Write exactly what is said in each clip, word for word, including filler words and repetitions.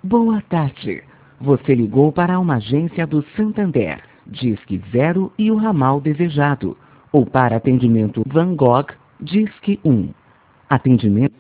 Boa tarde. Você ligou para uma agência do Santander. Disque zero e o ramal desejado. Ou para atendimento Van Gogh, Disque um. Atendimento...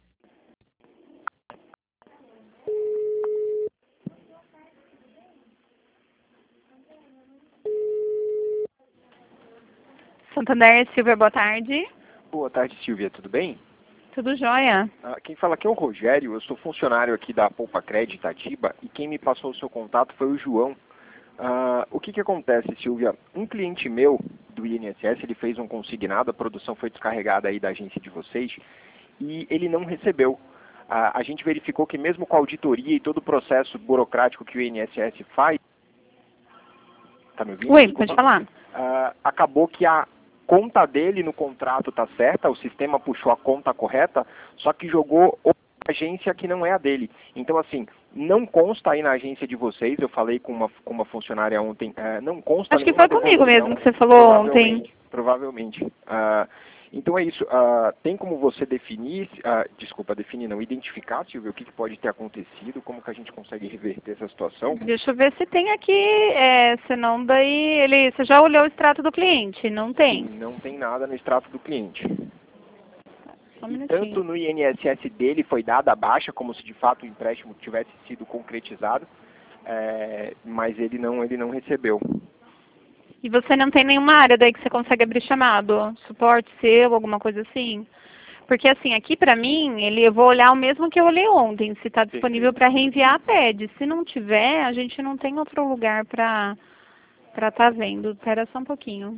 Santander, Silvia, boa tarde. Boa tarde, Silvia, tudo bem? Tudo jóia. Ah, quem fala aqui é o Rogério, eu sou funcionário aqui da Poupa Crédito Itatiba e quem me passou o seu contato foi o João. Ah, o que que acontece, Silvia? Um cliente meu do I N S S, ele fez um consignado, a produção foi descarregada aí da agência de vocês e ele não recebeu. Ah, a gente verificou que mesmo com a auditoria e todo o processo burocrático que o I N S S faz... Tá me ouvindo? Oi, Desculpa. pode falar. Ah, acabou que a conta dele no contrato está certa, o sistema puxou a conta correta, só que jogou outra agência que não é a dele. Então, assim, não consta aí na agência de vocês, eu falei com uma, com uma funcionária ontem, é, não consta... Acho que foi comigo mesmo que você falou ontem. Provavelmente. Ah, então é isso, ah, tem como você definir, ah, desculpa, definir não, identificar, Silvia, o que, que pode ter acontecido, como que a gente consegue reverter essa situação? Deixa eu ver se tem aqui, é, senão daí ele... Você já olhou o extrato do cliente? Não tem? Sim, não tem nada no extrato do cliente. Só um E minutinho. tanto no I N S S dele foi dada a baixa, como se de fato o empréstimo tivesse sido concretizado, é, mas ele não, ele não recebeu. E você não tem nenhuma área daí que você consegue abrir chamado? Suporte seu, alguma coisa assim? Porque assim, aqui pra mim, ele, eu vou olhar o mesmo que eu olhei ontem, se está disponível para reenviar a P E D. Se não tiver, a gente não tem outro lugar para para estar vendo. Espera só um pouquinho.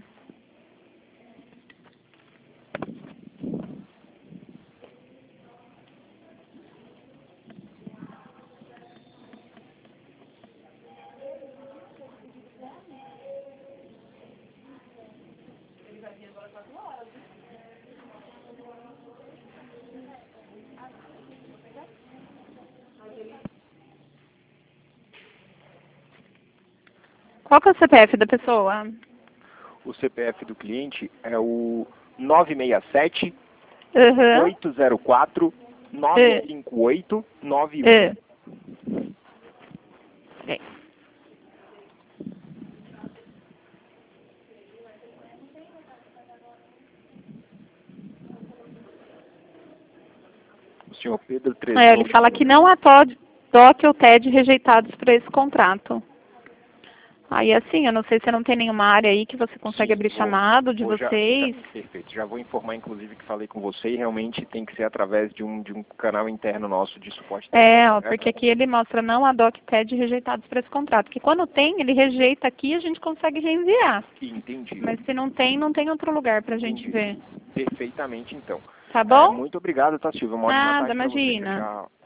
Qual que é o C P F da pessoa? O C P F do cliente é o nove seis sete, Uhum. oito zero quatro, nove cinco oito nove um. É. Peraí. O senhor Pedro É, Trezon. ele fala que não há T O D, D O C ou T E D rejeitados para esse contrato. Aí assim, eu não sei se não tem nenhuma área aí que você consegue Sim, abrir vou- chamado de vou já- vocês. já- perfeito. Já vou informar, inclusive, que falei com você e realmente tem que ser através de um, de um canal interno nosso de suporte É, técnico, ó, né? porque aqui ele mostra não há D O C T E D rejeitados para esse contrato. Que quando tem, ele rejeita aqui e a gente consegue reenviar. Entendi. Mas se não tem, não tem outro lugar para a gente Entendi. ver. Perfeitamente, então. Tá É, bom? muito obrigado, tá, Silvia? Uma ótima Nada, tarde pra você. imagina. Tchau.